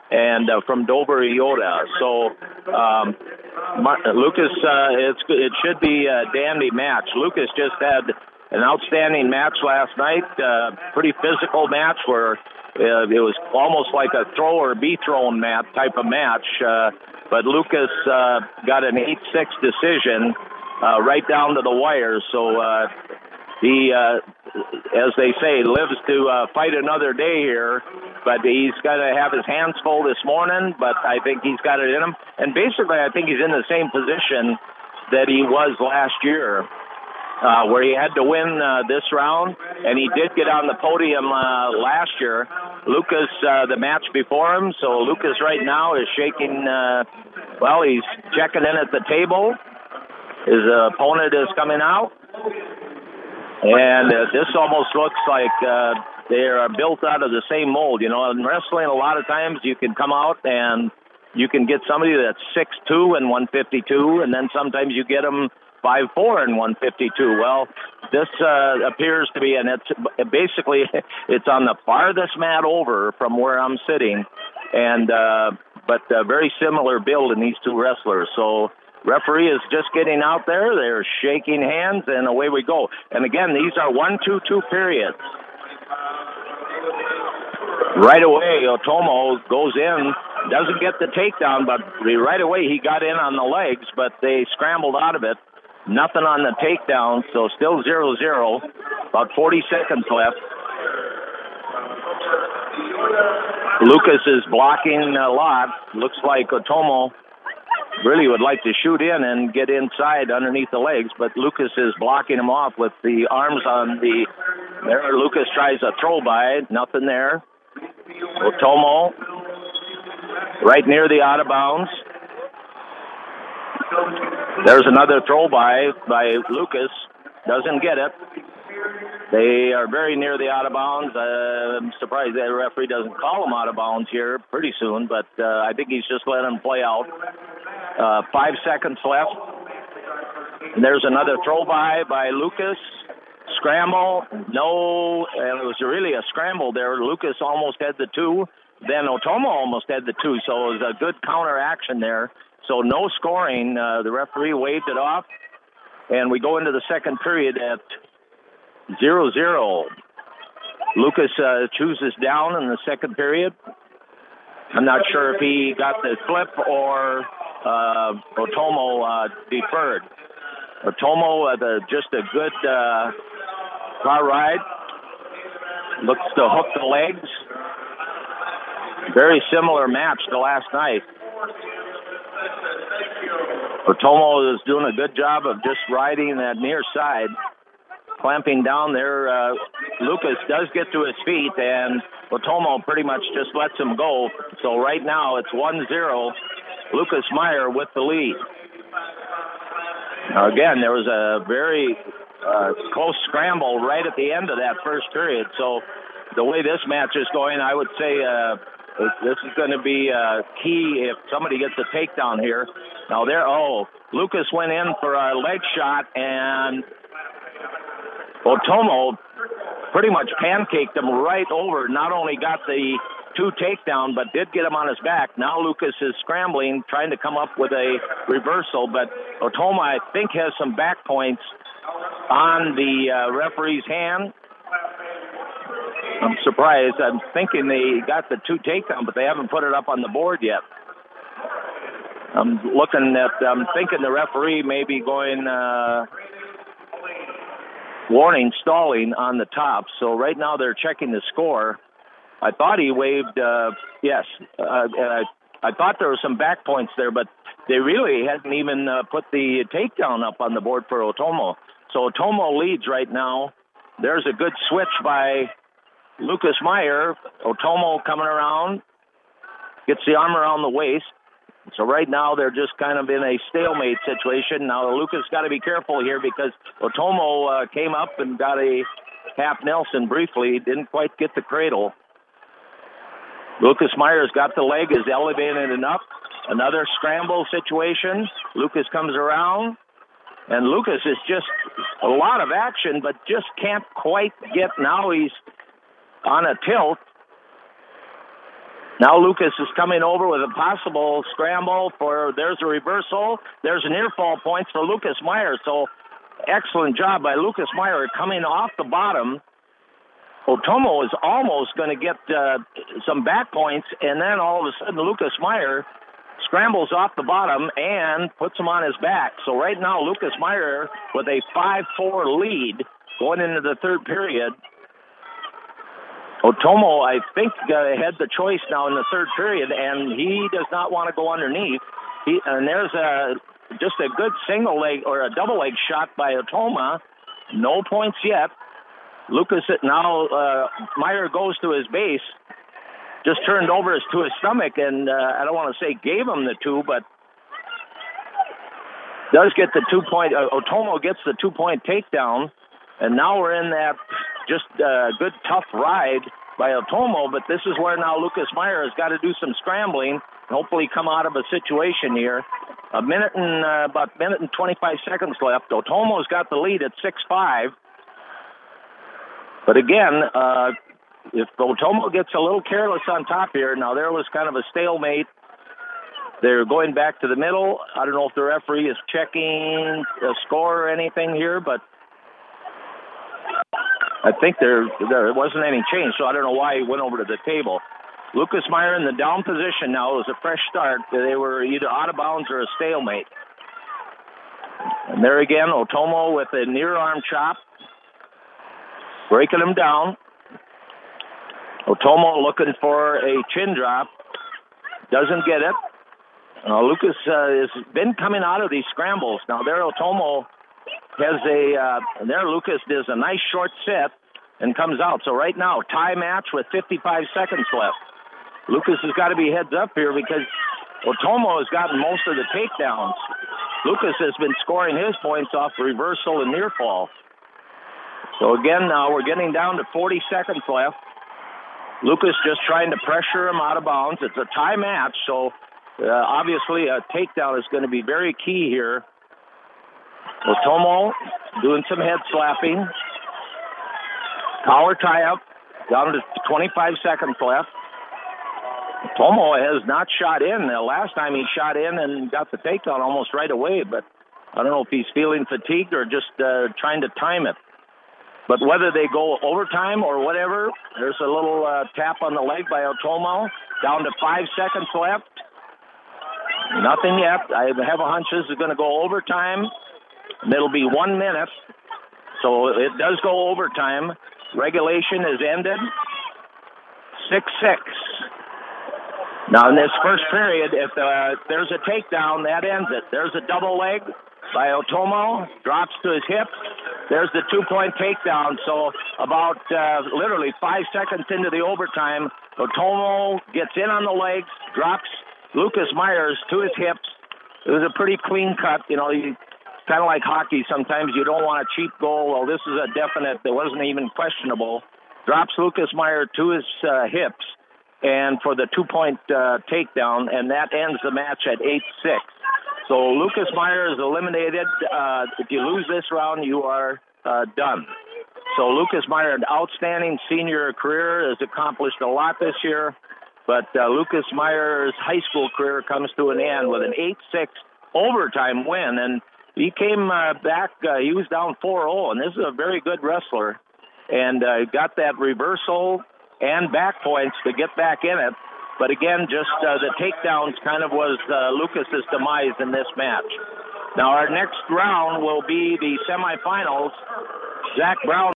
and from Dover Yoda. So Lucas, it should be a dandy match. Lucas just had an outstanding match last night, pretty physical match where it was almost like a throw or be thrown type of match. But Lucas got an 8-6 decision right down to the wire. So he, as they say, lives to fight another day here. But he's got to have his hands full this morning, but I think he's got it in him. And basically, I think he's in the same position that he was last year, where he had to win this round, and he did get on the podium last year. Lucas, the match before him, so Lucas right now is shaking, he's checking in at the table. His opponent is coming out, and this almost looks like they are built out of the same mold. You know, in wrestling, a lot of times you can come out and you can get somebody that's 6'2" and 152, and then sometimes you get them 5'4" and 152. Well, this appears to be, and it's basically it's on the farthest mat over from where I'm sitting, and but very similar build in these two wrestlers. So referee is just getting out there. They're shaking hands, and away we go. And again, these are 1-2-2 periods. Right away, Otomo goes in, doesn't get the takedown, but right away he got in on the legs, but they scrambled out of it. Nothing on the takedown, so still 0-0. About 40 seconds left. Lucas is blocking a lot. Looks like Otomo really would like to shoot in and get inside underneath the legs, but Lucas is blocking him off with the arms on the... There, Lucas tries a throw by, nothing there. Otomo right near the out of bounds. There's another throw by Lucas. Doesn't get it. They are very near the out of bounds. I'm surprised that the referee doesn't call him out of bounds here pretty soon, but I think he's just letting him play out. 5 seconds left. And there's another throw by Lucas. Scramble. No, and it was really a scramble there. Lucas almost had the two. Then Otomo almost had the two, so it was a good counter action there. So no scoring. The referee waved it off. And we go into the second period at 0-0. Lucas chooses down in the second period. I'm not sure if he got the flip or Otomo deferred. Otomo, just a good car ride. Looks to hook the legs. Very similar match to last night. Otomo is doing a good job of just riding that near side, clamping down there. Lucas does get to his feet, and Otomo pretty much just lets him go. So right now it's 1-0. Lucas Meyer with the lead. Now again, there was a very close scramble right at the end of that first period. So the way this match is going, I would say this is going to be key if somebody gets a takedown here. Now Lucas went in for a leg shot, and Otomo pretty much pancaked him right over. Not only got the two takedown, but did get him on his back. Now Lucas is scrambling, trying to come up with a reversal, but Otomo, I think, has some back points on the referee's hand. I'm surprised. I'm thinking they got the two takedown, but they haven't put it up on the board yet. I'm thinking the referee may be going warning stalling on the top. So right now they're checking the score. I thought he waved, yes. I thought there were some back points there, but they really hadn't even put the takedown up on the board for Otomo. So Otomo leads right now. There's a good switch by Lucas Meyer. Otomo coming around, gets the arm around the waist. So right now they're just kind of in a stalemate situation. Now Lucas got to be careful here because Otomo came up and got a half Nelson briefly, didn't quite get the cradle. Lucas Meyer's got the leg, is elevated enough. Another scramble situation. Lucas comes around, and Lucas is just a lot of action, but just can't quite get. Now he's on a tilt. Now Lucas is coming over with a possible scramble there's a reversal. There's a near fall points for Lucas Meyer. So excellent job by Lucas Meyer coming off the bottom. Otomo is almost going to get some back points, and then all of a sudden Lucas Meyer scrambles off the bottom and puts him on his back. So right now Lucas Meyer with a 5-4 lead going into the third period. Otomo, I think, had the choice now in the third period, and he does not want to go underneath. And there's just a good single leg or a double leg shot by Otomo. No points yet. Lucas now Meyer goes to his base, just turned over to his stomach, and I don't want to say gave him the two, but does get the 2 point. Otomo gets the 2 point takedown, and now we're in that just good tough ride by Otomo. But this is where now Lucas Meyer has got to do some scrambling and hopefully come out of a situation here. About a minute and 25 seconds left. Otomo's got the lead at 6-5. But again, if Otomo gets a little careless on top here, now there was kind of a stalemate. They're going back to the middle. I don't know if the referee is checking the score or anything here, but I think there wasn't any change, so I don't know why he went over to the table. Lucas Meyer in the down position now. It was a fresh start. They were either out of bounds or a stalemate. And there again, Otomo with a near arm chop, breaking him down. Otomo looking for a chin drop. Doesn't get it. Lucas has been coming out of these scrambles. Now there Otomo has there Lucas does a nice short set and comes out. So right now, tie match with 55 seconds left. Lucas has got to be heads up here because Otomo has gotten most of the takedowns. Lucas has been scoring his points off reversal and near fall. So again, now we're getting down to 40 seconds left. Lucas just trying to pressure him out of bounds. It's a tie match, so obviously a takedown is going to be very key here. Otomo doing some head slapping. Collar tie up, down to 25 seconds left. Otomo has not shot in. The last time he shot in and got the takedown almost right away, but I don't know if he's feeling fatigued or just trying to time it. But whether they go overtime or whatever, there's a little tap on the leg by Otomo. Down to 5 seconds left. Nothing yet. I have a hunch this is going to go overtime. And it'll be 1 minute. So it does go overtime. Regulation is ended. 6-6. Now in this first period, if there's a takedown, that ends it. There's a double leg by Otomo. Drops to his hip. There's the 2 point takedown. So about literally 5 seconds into the overtime, Otomo gets in on the legs, drops Lucas Myers to his hips. It was a pretty clean cut. You know, kind of like hockey. Sometimes you don't want a cheap goal. Well, this is a definite. It wasn't even questionable. Drops Lucas Meyer to his hips, and for the 2 point takedown, and that ends the match at 8-6. So Lucas Meyer is eliminated. If you lose this round, you are done. So Lucas Meyer, an outstanding senior career, has accomplished a lot this year. But Lucas Meyer's high school career comes to an end with an 8-6 overtime win. And he came back. He was down 4-0, and this is a very good wrestler. And got that reversal and back points to get back in it. But again, just the takedowns kind of was Lucas's demise in this match. Now our next round will be the semifinals. Zach Brown